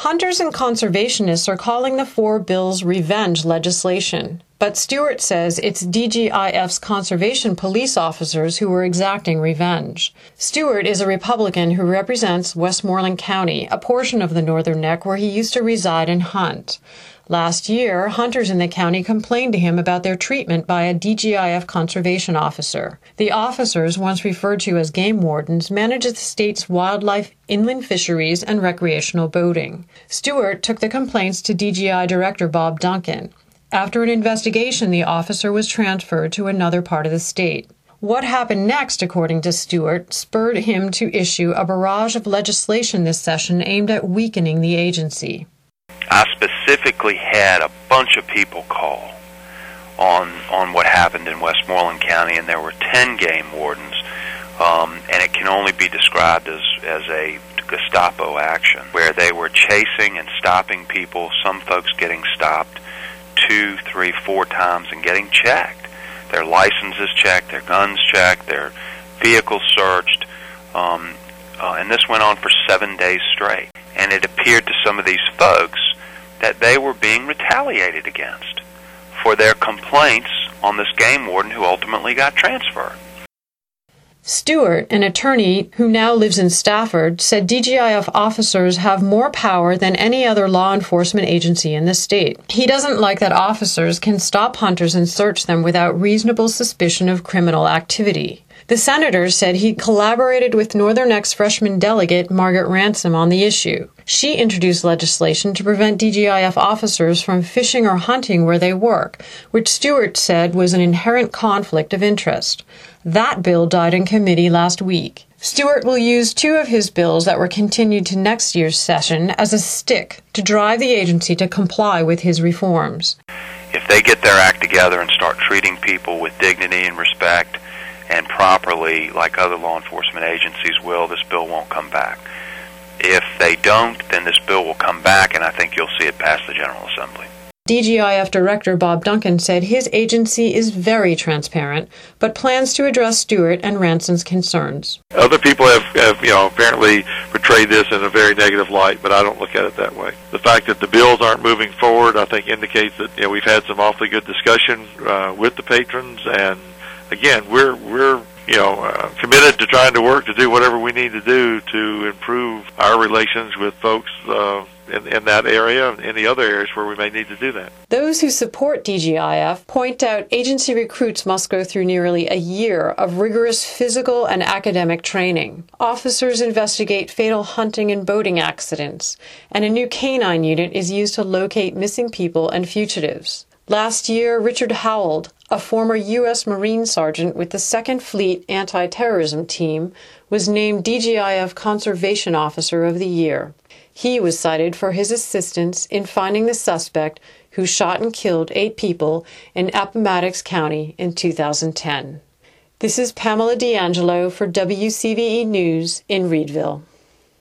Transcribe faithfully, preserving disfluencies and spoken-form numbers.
Hunters and conservationists are calling the four bills revenge legislation, but Stewart says it's D G I F's conservation police officers who were exacting revenge. Stewart is a Republican who represents Westmoreland County, a portion of the Northern Neck where he used to reside and hunt. Last year, hunters in the county complained to him about their treatment by a D G I F conservation officer. The officers, once referred to as game wardens, manage the state's wildlife, inland fisheries, and recreational boating. Stewart took the complaints to D G I Director Bob Duncan. After an investigation, the officer was transferred to another part of the state. What happened next, according to Stewart, spurred him to issue a barrage of legislation this session aimed at weakening the agency. I specifically had a bunch of people call on on what happened in Westmoreland County, and there were ten game wardens, um, and it can only be described as, as a Gestapo action, where they were chasing and stopping people, some folks getting stopped two, three, four times and getting checked. Their licenses checked, their guns checked, their vehicles searched, um, uh, and this went on for seven days straight. And it appeared to some of these folks that they were being retaliated against for their complaints on this game warden who ultimately got transferred. Stewart, an attorney who now lives in Stafford, said D G I F officers have more power than any other law enforcement agency in the state. He doesn't like that officers can stop hunters and search them without reasonable suspicion of criminal activity. The senator said he collaborated with Northern Neck's freshman delegate, Margaret Ransom, on the issue. She introduced legislation to prevent D G I F officers from fishing or hunting where they work, which Stewart said was an inherent conflict of interest. That bill died in committee last week. Stewart will use two of his bills that were continued to next year's session as a stick to drive the agency to comply with his reforms. If they get their act together and start treating people with dignity and respect and properly, like other law enforcement agencies will, this bill won't come back. If they don't, then this bill will come back, and I think you'll see it pass the General Assembly. D G I F Director Bob Duncan said his agency is very transparent, but plans to address Stewart and Ransom's concerns. Other people have, have, you know, apparently portrayed this in a very negative light, but I don't look at it that way. The fact that the bills aren't moving forward, I think, indicates that, you know, we've had some awfully good discussion uh, with the patrons, and again, we're we're you know uh, committed to trying to work to do whatever we need to do to improve our relations with folks uh, in, in that area and any other areas where we may need to do that. Those who support D G I F point out agency recruits must go through nearly a year of rigorous physical and academic training. Officers investigate fatal hunting and boating accidents, and a new canine unit is used to locate missing people and fugitives. Last year, Richard Howell, a former U S Marine sergeant with the Second Fleet Anti-Terrorism Team, was named D G I F Conservation Officer of the Year. He was cited for his assistance in finding the suspect who shot and killed eight people in Appomattox County in two thousand ten. This is Pamela D'Angelo for W C V E News in Reedville.